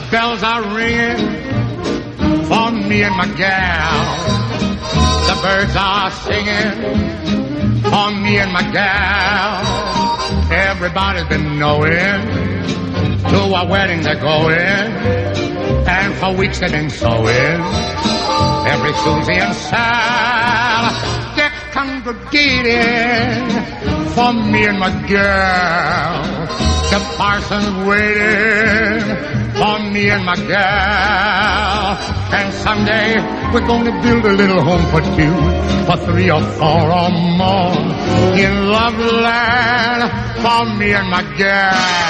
bells are ringing for me and my gal. The birds are singing for me and my gal. Everybody's been knowing to a wedding they're going, and for weeks they've been sewing. Every Susie and Sal, they're congregating for me and my girl. The parson's waiting for me and my gal. And someday we're gonna build a little home for two, for three or four or more, in Loveland for me and my gal.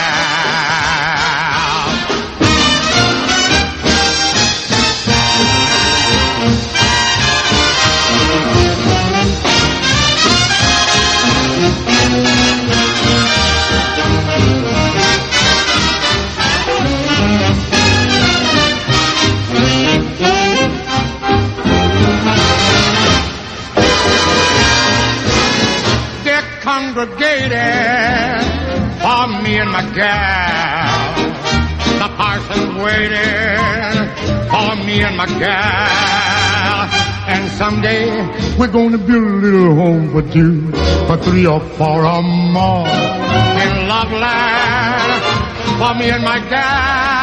Congregated for me and my gal. The parson's waiting for me and my gal. And someday we're gonna build a little home for two, for three or four or more, in Loveland for me and my gal.